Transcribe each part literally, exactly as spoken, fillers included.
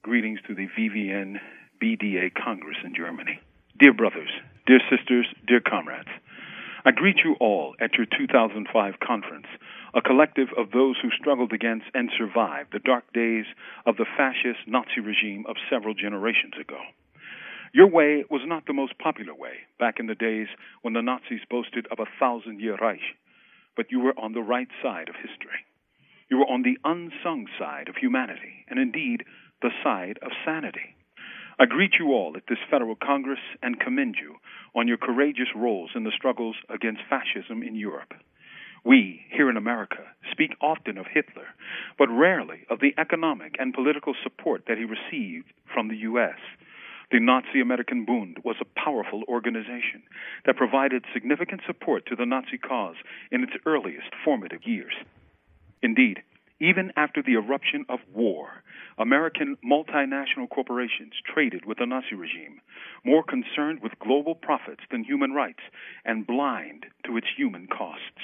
Greetings to the V V N B D A Congress in Germany. Dear brothers, dear sisters, dear comrades, I greet you all at your two thousand five conference, a collective of those who struggled against and survived the dark days of the fascist Nazi regime of several generations ago. Your way was not the most popular way back in the days when the Nazis boasted of a thousand-year Reich, but you were on the right side of history. You were on the unsung side of humanity, and indeed, the side of sanity. I greet you all at this Federal Congress and commend you on your courageous roles in the struggles against fascism in Europe. We, here in America, speak often of Hitler, but rarely of the economic and political support that he received from the U S The Nazi American Bund was a powerful organization that provided significant support to the Nazi cause in its earliest formative years. Indeed, even after the eruption of war, American multinational corporations traded with the Nazi regime, more concerned with global profits than human rights and blind to its human costs.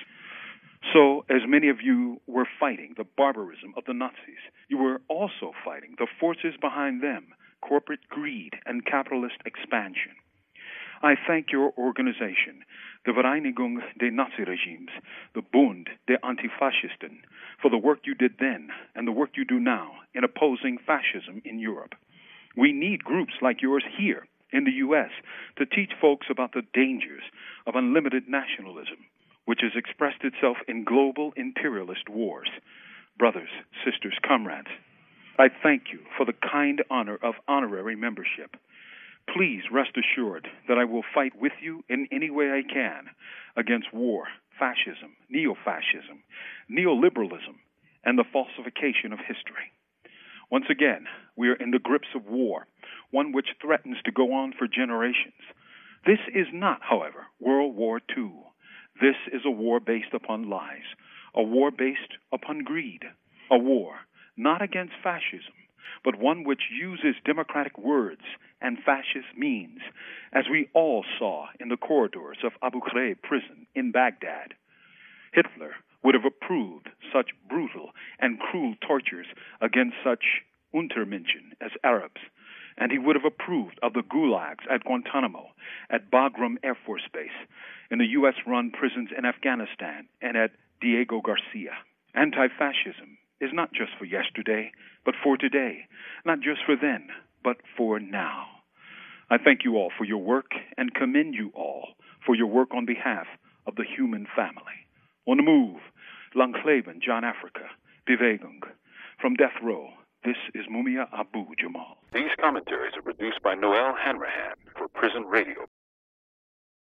So, as many of you were fighting the barbarism of the Nazis, you were also fighting the forces behind them, corporate greed and capitalist expansion. I thank your organization, the Vereinigung des Naziregimes, the Bund der Antifaschisten, for the work you did then and the work you do now in opposing fascism in Europe. We need groups like yours here in the U S to teach folks about the dangers of unlimited nationalism, which has expressed itself in global imperialist wars. Brothers, sisters, comrades, I thank you for the kind honor of honorary membership. Please rest assured that I will fight with you in any way I can against war, fascism, neo-fascism, neoliberalism, and the falsification of history. Once again, we are in the grips of war, one which threatens to go on for generations. This is not, however, World War Two. This is a war based upon lies, a war based upon greed, a war not against fascism, but one which uses democratic words and fascist means, as we all saw in the corridors of Abu Ghraib prison in Baghdad. Hitler would have approved such brutal and cruel tortures against such Untermenschen as Arabs, and he would have approved of the gulags at Guantanamo, at Bagram Air Force Base, in the U S-run prisons in Afghanistan, and at Diego Garcia. Anti-fascism is not just for yesterday, but for today, not just for then, but for now. I thank you all for your work and commend you all for your work on behalf of the human family. On the move, Langkleben, John Africa, Bewegung. From Death Row, this is Mumia Abu Jamal. These commentaries are produced by Noel Hanrahan for Prison Radio